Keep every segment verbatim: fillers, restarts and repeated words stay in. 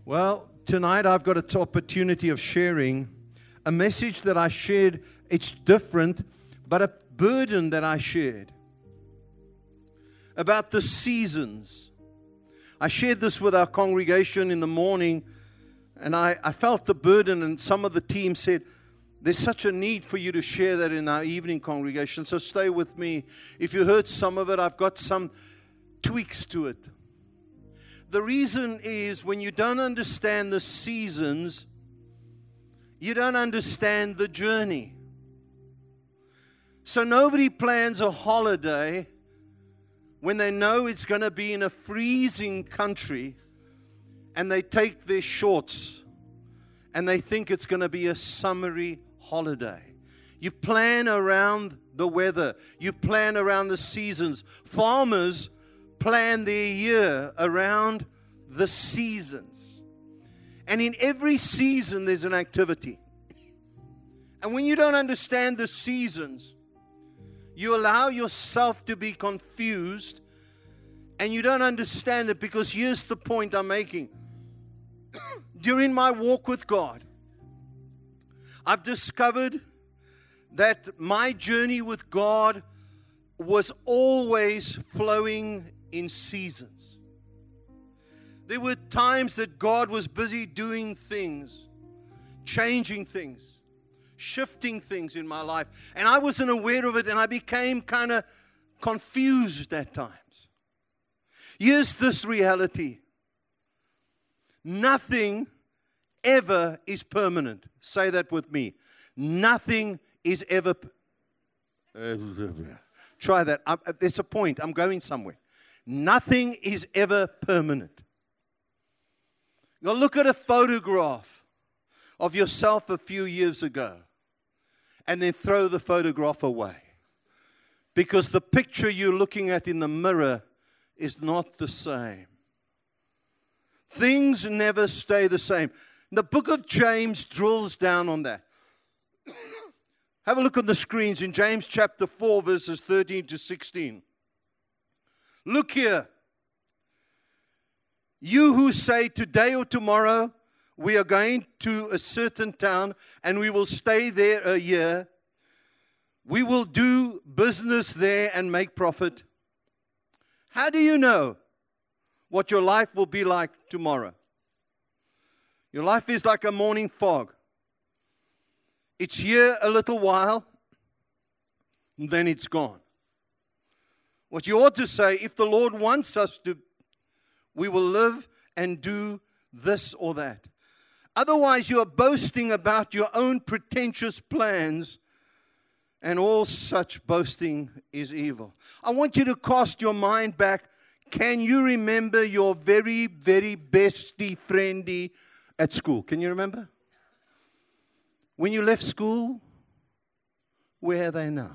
Well, tonight I've got an opportunity of sharing a message that I shared. It's different, but a burden that I shared about the seasons. I shared this with our congregation in the morning, and I, I felt the burden, and some of the team said, there's such a need for you to share that in our evening congregation, so stay with me. If you heard some of it, I've got some tweaks to it. The reason is when you don't understand the seasons, you don't understand the journey. So nobody plans a holiday when they know it's going to be in a freezing country and they take their shorts and they think it's going to be a summery holiday. You plan around the weather. You plan around the seasons. Farmers plan their year around the seasons. And in every season, there's an activity. And when you don't understand the seasons, you allow yourself to be confused and you don't understand it, because here's the point I'm making. During my walk with God, I've discovered that my journey with God was always flowing in seasons. There were times that God was busy doing things, changing things, shifting things in my life. And I wasn't aware of it, and I became kind of confused at times. Here's this reality. Nothing ever is permanent. Say that with me. Nothing is ever... Try that. I'm, there's a point. I'm going somewhere. Nothing is ever permanent. Now look at a photograph of yourself a few years ago and then throw the photograph away, because the picture you're looking at in the mirror is not the same. Things never stay the same. The book of James drills down on that. Have a look on the screens in James chapter four, verses thirteen to sixteen. Look here. You who say today or tomorrow we are going to a certain town and we will stay there a year. We will do business there and make profit. How do you know what your life will be like tomorrow? Your life is like a morning fog. It's here a little while, and then it's gone. What you ought to say, if the Lord wants us to, we will live and do this or that. Otherwise, you are boasting about your own pretentious plans, and all such boasting is evil. I want you to cast your mind back. Can you remember your very, very bestie friendy at school? Can you remember? When you left school, where are they now?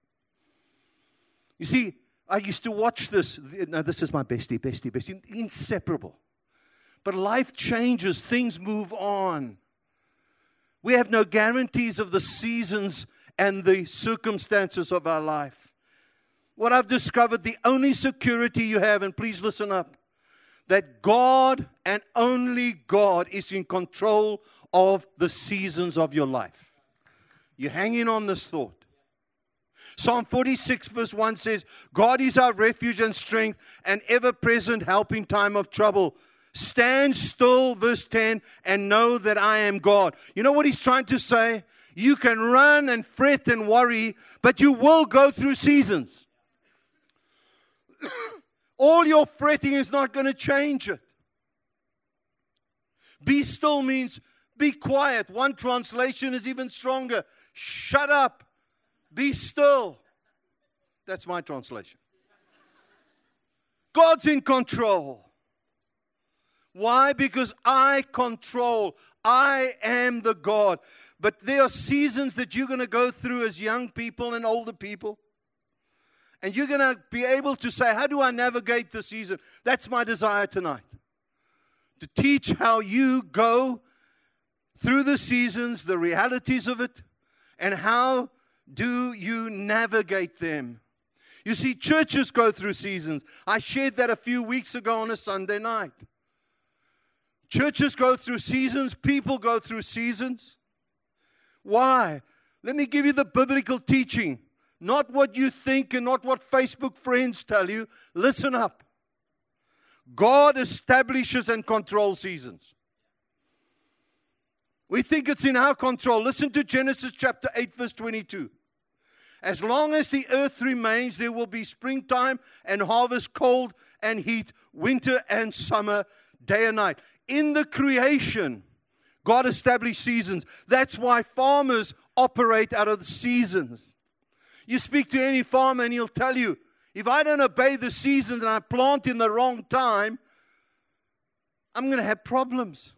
You see, I used to watch this. Now, this is my bestie, bestie, bestie. Inseparable. But life changes. Things move on. We have no guarantees of the seasons and the circumstances of our life. What I've discovered, the only security you have, and please listen up, that God and only God is in control of the seasons of your life. You hang in on this thought. Psalm forty-six verse one says, God is our refuge and strength, and ever-present help in time of trouble. Stand still, verse ten, and know that I am God. You know what he's trying to say? You can run and fret and worry, but you will go through seasons. All your fretting is not going to change it. Be still means be quiet. One translation is even stronger. Shut up. Be still. That's my translation. God's in control. Why? Because I control. I am the God. But there are seasons that you're going to go through as young people and older people. And you're going to be able to say, how do I navigate the season? That's my desire tonight. To teach how you go through the seasons, the realities of it, and how do you navigate them. You see, churches go through seasons. I shared that a few weeks ago on a Sunday night. Churches go through seasons. People go through seasons. Why? Let me give you the biblical teaching. Not what you think and not what Facebook friends tell you. Listen up. God establishes and controls seasons. We think it's in our control. Listen to Genesis chapter eight, verse twenty-two. As long as the earth remains, there will be springtime and harvest, cold and heat, winter and summer, day and night. In the creation, God established seasons. That's why farmers operate out of the seasons. You speak to any farmer and he'll tell you, if I don't obey the seasons and I plant in the wrong time, I'm going to have problems.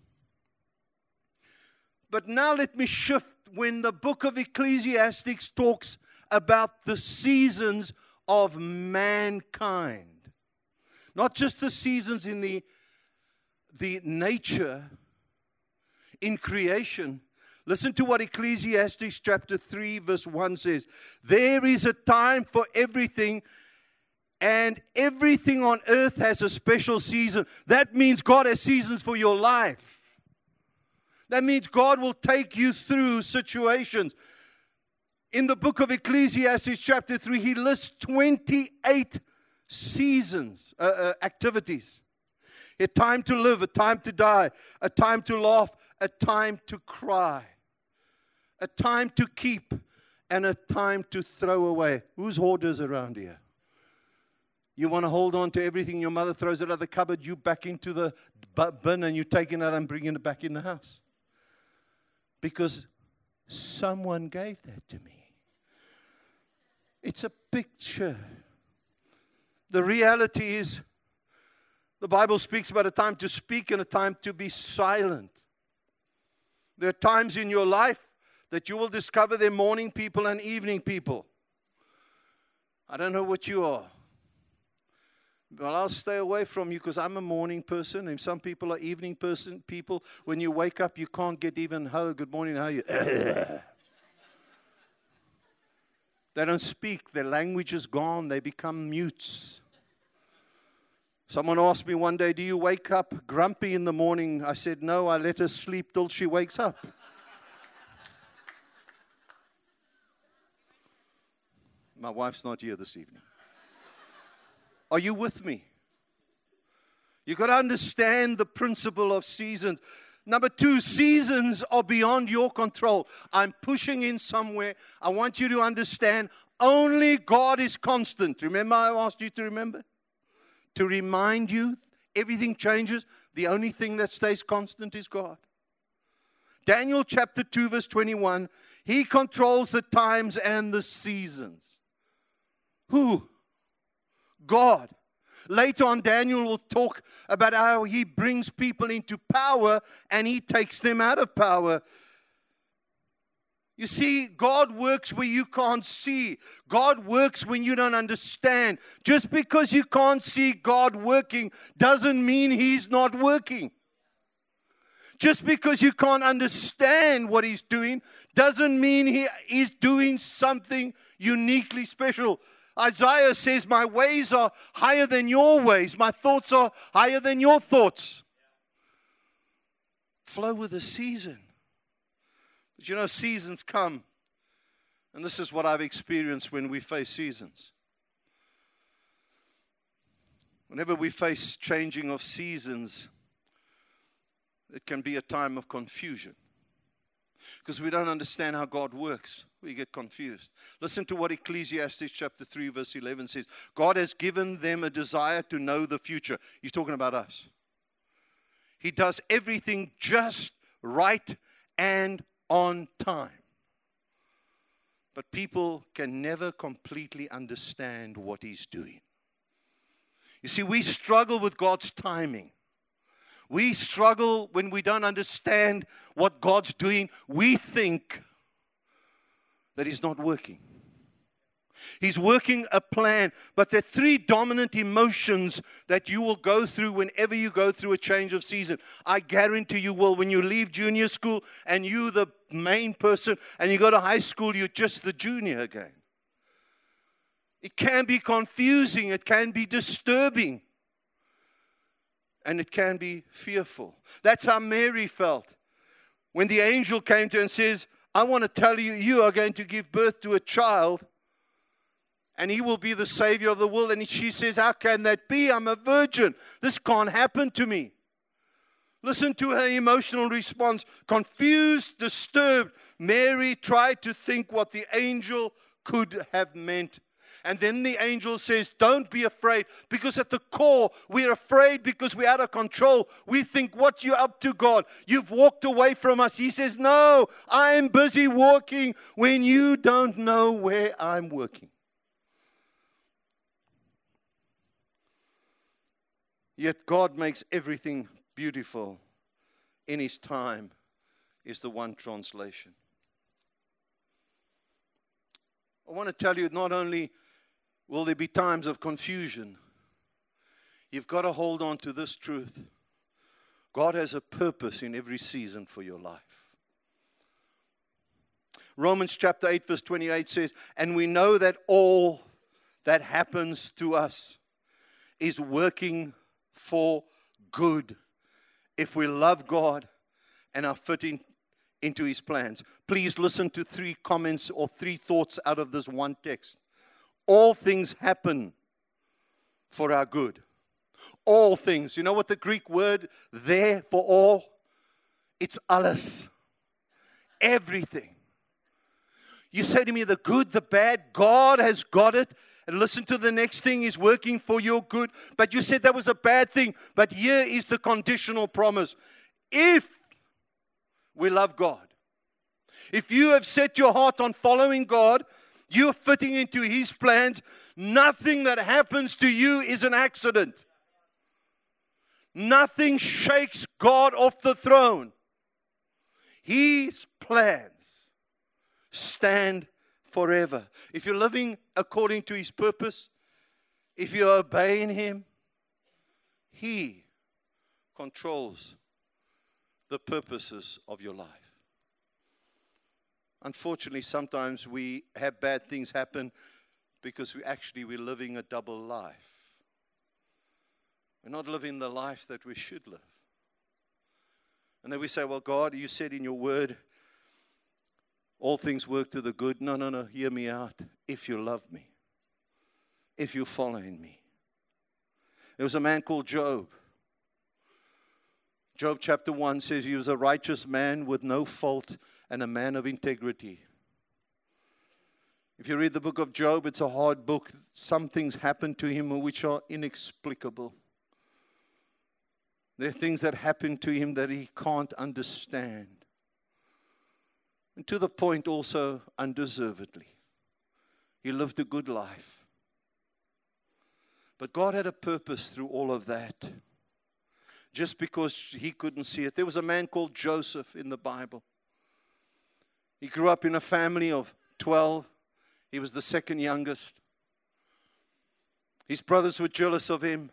But now let me shift when the book of Ecclesiastes talks about the seasons of mankind. Not just the seasons in the, the nature, in creation. Listen to what Ecclesiastes chapter three verse one says. There is a time for everything, and everything on earth has a special season. That means God has seasons for your life. That means God will take you through situations. In the book of Ecclesiastes chapter three, he lists twenty-eight seasons, uh, uh, activities. A time to live, a time to die, a time to laugh, a time to cry, a time to keep, and a time to throw away. Who's hoarders around here? You want to hold on to everything your mother throws out of the cupboard, you back into the bin and you take it out and bring it back in the house. Because someone gave that to me. It's a picture. The reality is, the Bible speaks about a time to speak and a time to be silent. There are times in your life that you will discover they're morning people and evening people. I don't know what you are. Well, I'll stay away from you because I'm a morning person, and some people are evening person people. When you wake up, you can't get even, hello, good morning, how are you? They don't speak. Their language is gone. They become mutes. Someone asked me one day, do you wake up grumpy in the morning? I said, no, I let her sleep till she wakes up. My wife's not here this evening. Are you with me? You've got to understand the principle of seasons. Number two, seasons are beyond your control. I'm pushing in somewhere. I want you to understand only God is constant. Remember I asked you to remember? To remind you, everything changes. The only thing that stays constant is God. Daniel chapter two, verse twenty-one. He controls the times and the seasons. Who? God. Later on, Daniel will talk about how he brings people into power and he takes them out of power. You see, God works where you can't see. God works when you don't understand. Just because you can't see God working doesn't mean He's not working. Just because you can't understand what He's doing doesn't mean He is doing something uniquely special. Isaiah says, my ways are higher than your ways. My thoughts are higher than your thoughts. Flow with the season. But you know, seasons come. And this is what I've experienced when we face seasons. Whenever we face changing of seasons, it can be a time of confusion. Because we don't understand how God works. We get confused. Listen to what Ecclesiastes chapter three verse eleven says. God has given them a desire to know the future. He's talking about us. He does everything just right and on time. But people can never completely understand what He's doing. You see, we struggle with God's timing. We struggle when we don't understand what God's doing. We think that He's not working. He's working a plan. But there are three dominant emotions that you will go through whenever you go through a change of season. I guarantee you will. When you leave junior school and you're the main person and you go to high school, you're just the junior again. It can be confusing. It can be disturbing. And it can be fearful. That's how Mary felt when the angel came to her and says, I want to tell you, you are going to give birth to a child, and he will be the Savior of the world. And she says, how can that be? I'm a virgin. This can't happen to me. Listen to her emotional response. Confused, disturbed, Mary tried to think what the angel could have meant. And then the angel says, don't be afraid, because at the core, we're afraid because we're out of control. We think, what you up to, God? You've walked away from us. He says, no, I'm busy working when you don't know where I'm working. Yet God makes everything beautiful in His time is the one translation. I want to tell you, not only will there be times of confusion, you've got to hold on to this truth. God has a purpose in every season for your life. Romans chapter eight verse twenty-eight says, and we know that all that happens to us is working for good if we love God and are fitting into His plans. Please listen to three comments or three thoughts out of this one text. All things happen for our good. All things. You know what the Greek word there for all? It's alles. Everything. You say to me, the good, the bad, God has got it. And listen to the next thing, is working for your good. But you said that was a bad thing. But here is the conditional promise. If we love God, if you have set your heart on following God, you're fitting into His plans, nothing that happens to you is an accident. Nothing shakes God off the throne. His plans stand forever. If you're living according to His purpose, if you're obeying Him, He controls the purposes of your life. Unfortunately, sometimes we have bad things happen because we actually we're living a double life. We're not living the life that we should live. And then we say, well, God, you said in your word, all things work to the good. No, no, no, hear me out. If you love me, if you're following me. There was a man called Job. Job chapter one says he was a righteous man with no fault and a man of integrity. If you read the book of Job, it's a hard book. Some things happen to him which are inexplicable. There are things that happen to him that he can't understand. And to the point also undeservedly. He lived a good life. But God had a purpose through all of that. Just because he couldn't see it. There was a man called Joseph in the Bible. He grew up in a family of twelve. He was the second youngest. His brothers were jealous of him.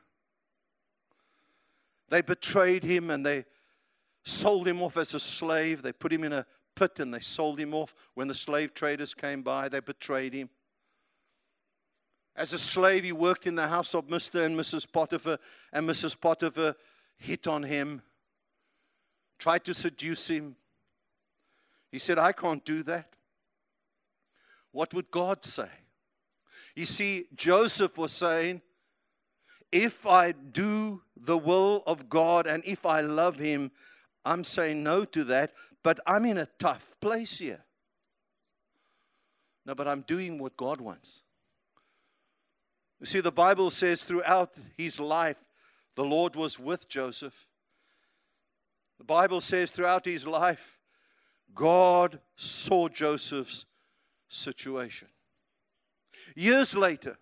They betrayed him and they sold him off as a slave. They put him in a pit and they sold him off. When the slave traders came by, they betrayed him. As a slave, he worked in the house of Mister and Missus Potiphar, and Missus Potiphar hit on him, tried to seduce him. He said, I can't do that. What would God say? You see, Joseph was saying, if I do the will of God and if I love Him, I'm saying no to that, but I'm in a tough place here. No, but I'm doing what God wants. You see, the Bible says throughout his life, the Lord was with Joseph. The Bible says throughout his life, God saw Joseph's situation. Years later,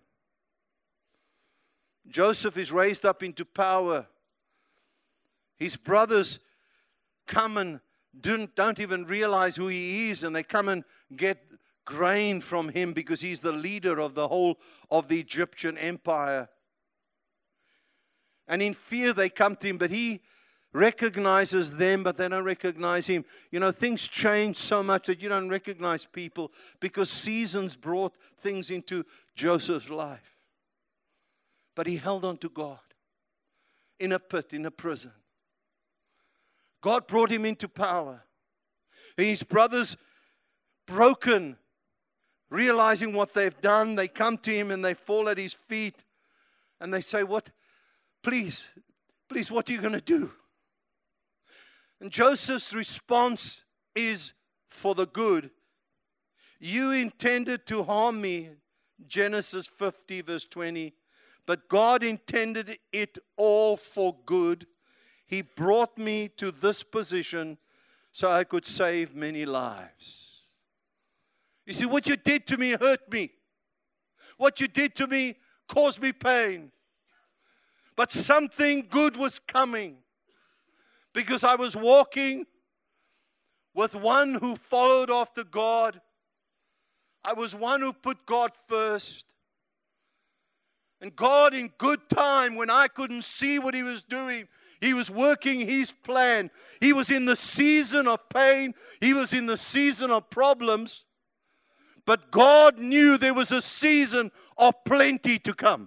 Joseph is raised up into power. His brothers come and don't, don't even realize who he is, and they come and get grain from him because he's the leader of the whole of the Egyptian empire. And in fear they come to him, but he recognizes them, but they don't recognize him. You know, things change so much that you don't recognize people because seasons brought things into Joseph's life. But he held on to God. in a pit, in a prison. God brought him into power. And his brothers, broken, realizing what they've done, they come to him and they fall at his feet. And they say, what? Please, please, what are you going to do? And Joseph's response is for the good. You intended to harm me, Genesis fifty, verse twenty. But God intended it all for good. He brought me to this position so I could save many lives. You see, what you did to me hurt me. What you did to me caused me pain. But something good was coming because I was walking with one who followed after God. I was one who put God first. And God, in good time, when I couldn't see what He was doing, He was working His plan. He was in the season of pain. He was in the season of problems. But God knew there was a season of plenty to come.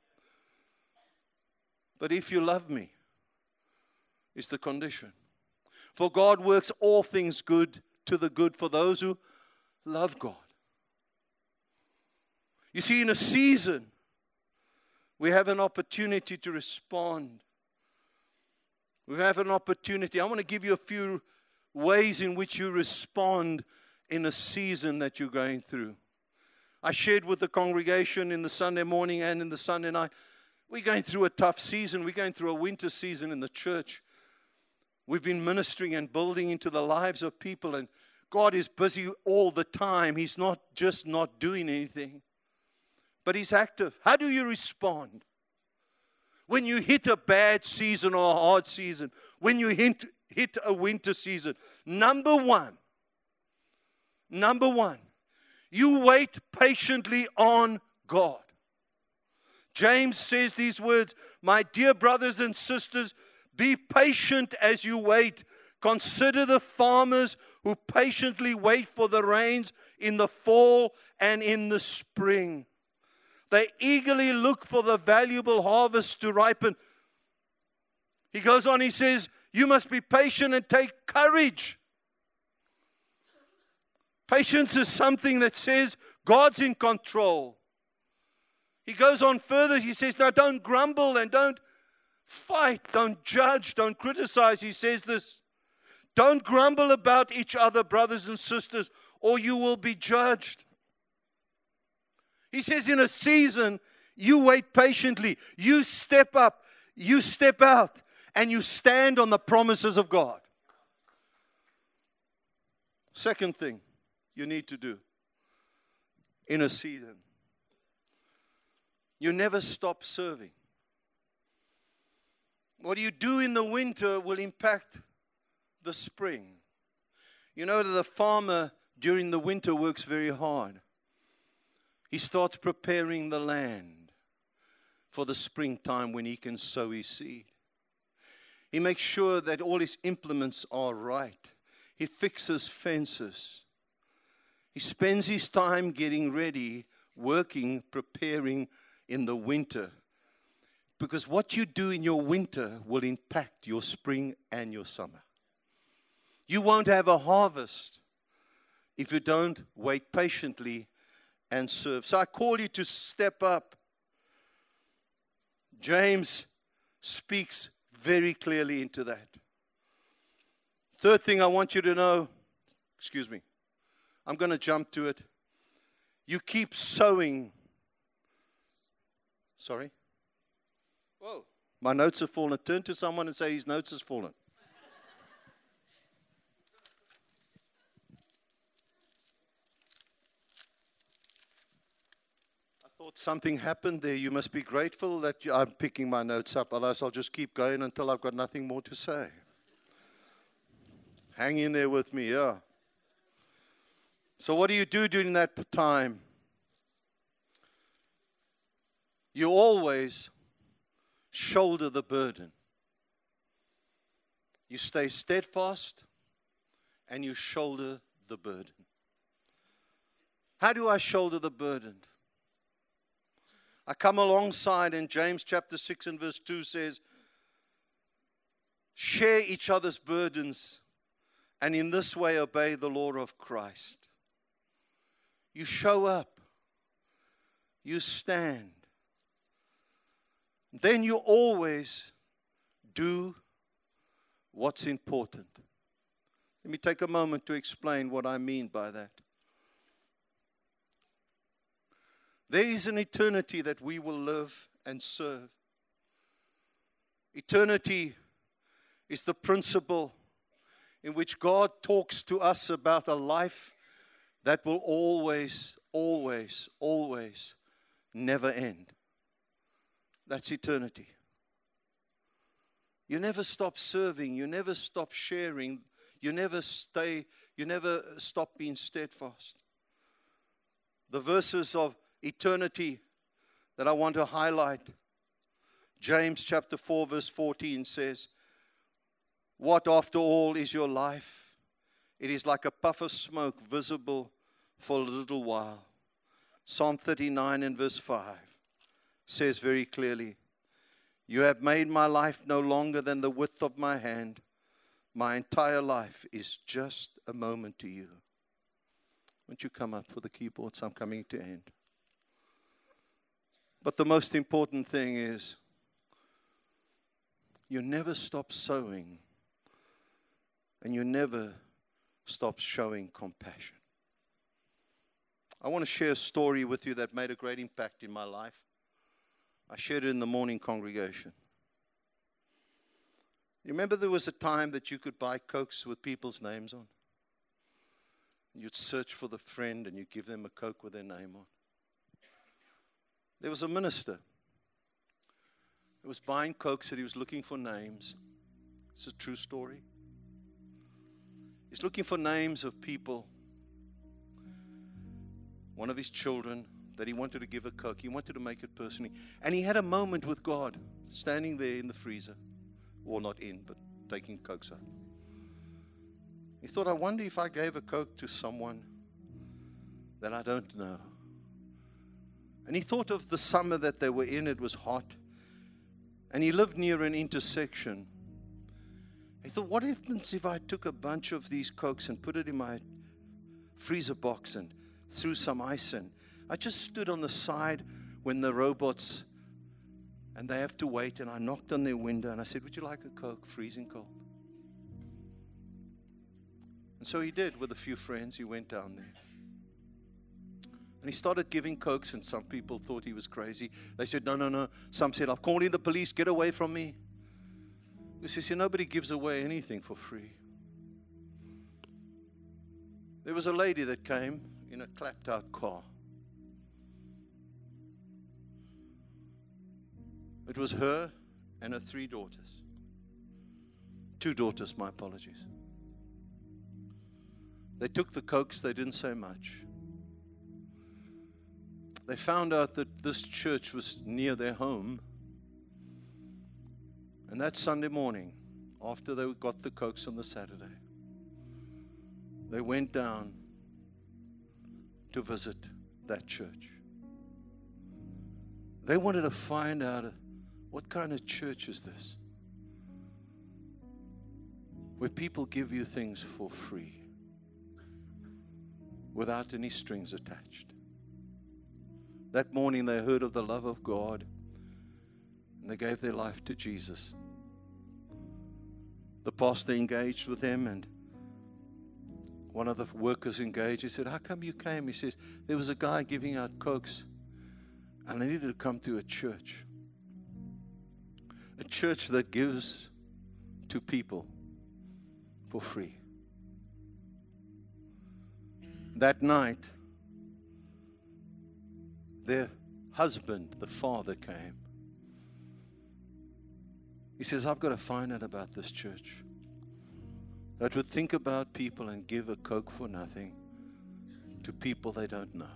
But if you love me, is the condition. For God works all things good to the good for those who love God. You see, in a season, we have an opportunity to respond. We have an opportunity. I want to give you a few ways in which you respond in a season that you're going through. I shared with the congregation in the Sunday morning and in the Sunday night, we're going through a tough season. We're going through a winter season in the church. We've been ministering and building into the lives of people, and God is busy all the time. He's not just not doing anything, but He's active. How do you respond? When you hit a bad season or a hard season, when you hit, hit a winter season, number one, number one, you wait patiently on God. James says these words, my dear brothers and sisters, be patient as you wait. Consider the farmers who patiently wait for the rains in the fall and in the spring. They eagerly look for the valuable harvest to ripen. He goes on, he says, you must be patient and take courage. Patience is something that says God's in control. He goes on further, he says, now don't grumble and don't fight, don't judge, don't criticize. He says this, don't grumble about each other, brothers and sisters, or you will be judged. He says in a season, you wait patiently, you step up, you step out, and you stand on the promises of God. Second thing you need to do in a season, you never stop serving. What you do in the winter will impact the spring. You know that the farmer during the winter works very hard. He starts preparing the land for the springtime when he can sow his seed. He makes sure that all his implements are right. He fixes fences. He spends his time getting ready, working, preparing in the winter. Because what you do in your winter will impact your spring and your summer. You won't have a harvest if you don't wait patiently and serve. So I call you to step up. James speaks very clearly into that. Third thing I want you to know, excuse me, I'm going to jump to it. You keep sowing. Sorry? Whoa. My notes have fallen. Turn to someone and say his notes has fallen. I thought something happened there. You must be grateful that I'm picking my notes up. Otherwise, I'll just keep going until I've got nothing more to say. Hang in there with me, yeah. So what do you do during that time? You always shoulder the burden. You stay steadfast and you shoulder the burden. How do I shoulder the burden? I come alongside, and James chapter six and verse two says, share each other's burdens, and in this way obey the law of Christ. You show up. You stand. Then you always do what's important. Let me take a moment to explain what I mean by that. There is an eternity that we will live and serve. Eternity is the principle in which God talks to us about a life that will always, always, always never end. That's eternity. You never stop serving. You never stop sharing. You never stay, you never stop being steadfast. The verses of eternity that I want to highlight, James chapter four verse fourteen says, what after all is your life? It is like a puff of smoke visible for a little while. Psalm thirty-nine and verse five says very clearly, you have made my life no longer than the width of my hand. My entire life is just a moment to you. Won't you come up for the keyboards? I'm coming to end. But the most important thing is, you never stop sowing, and you never stop showing compassion. I want to share a story with you that made a great impact in my life. I shared it in the morning congregation. You remember there was a time that you could buy Cokes with people's names on? You'd search for the friend and you'd give them a Coke with their name on. There was a minister who was buying Cokes and he was looking for names. It's a true story. He's looking for names of people. One of his children that he wanted to give a Coke. He wanted to make it personally. And he had a moment with God, standing there in the freezer. Well, not in, but taking Cokes out. He thought, I wonder if I gave a Coke to someone that I don't know. And he thought of the summer that they were in. It was hot. And he lived near an intersection. He thought, what happens if I took a bunch of these Cokes and put it in my freezer box and threw some ice in? I just stood on the side when the robots, and they have to wait, and I knocked on their window and I said, would you like a Coke, freezing cold? And so he did with a few friends. He went down there. And he started giving Cokes, and some people thought he was crazy. They said, no, no, no. Some said, I'm calling the police, get away from me. He says, see, nobody gives away anything for free. There was a lady that came in a clapped out car. It was her and her three daughters. Two daughters, my apologies. They took the Cokes, they didn't say much. They found out that this church was near their home. And that Sunday morning, after they got the Cokes on the Saturday, they went down to visit that church. They wanted to find out, what kind of church is this? Where people give you things for free, without any strings attached. That morning they heard of the love of God, and they gave their life to Jesus. The pastor engaged with them, and one of the workers engaged. He said, how come you came? He says, there was a guy giving out Cokes, and I needed to come to a church. A church that gives to people for free. That night, their husband, the father, came. He says, I've got to find out about this church that would think about people and give a Coke for nothing to people they don't know.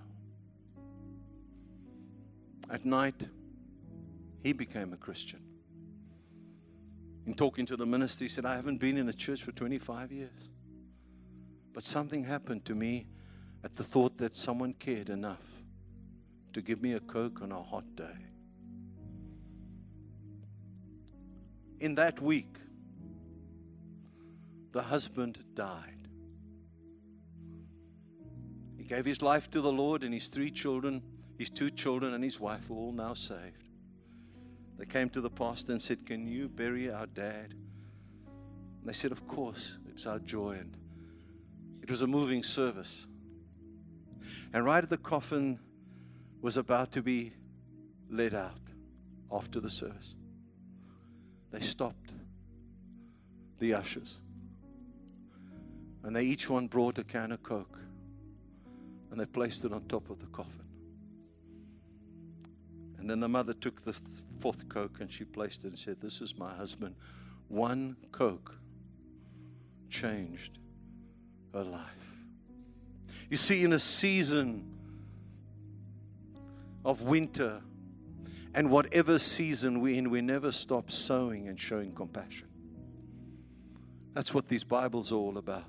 At night, he became a Christian. In talking to the minister, he said, I haven't been in a church for twenty-five years. But something happened to me at the thought that someone cared enough to give me a Coke on a hot day. In that week, the husband died. He gave his life to the Lord, and his three children, his two children and his wife were all now saved. They came to the pastor and said, "Can you bury our dad?" And they said, "Of course, it's our joy." And it was a moving service. And right at the coffin was about to be led out after the service, they stopped the ushers. And they each one brought a can of Coke. And they placed it on top of the coffin. And then the mother took the fourth Coke and she placed it and said, "This is my husband." One Coke changed her life. You see, in a season of winter, and whatever season we're in, we never stop sowing and showing compassion. That's what these Bibles are all about.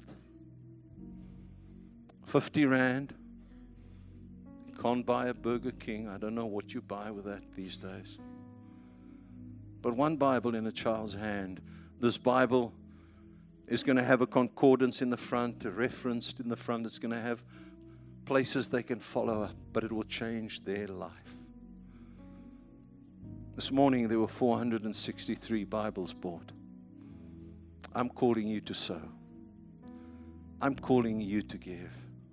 fifty rand. You can't buy a Burger King. I don't know what you buy with that these days. But one Bible in a child's hand. This Bible is going to have a concordance in the front, a reference in the front. It's going to have places they can follow up, but it will change their life. This morning there were four hundred sixty-three Bibles bought. I'm calling you to sow. I'm calling you to give.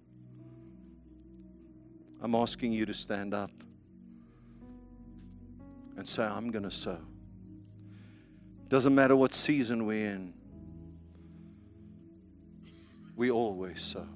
I'm asking you to stand up and say, "I'm going to sow." Doesn't matter what season we're in. We always sow.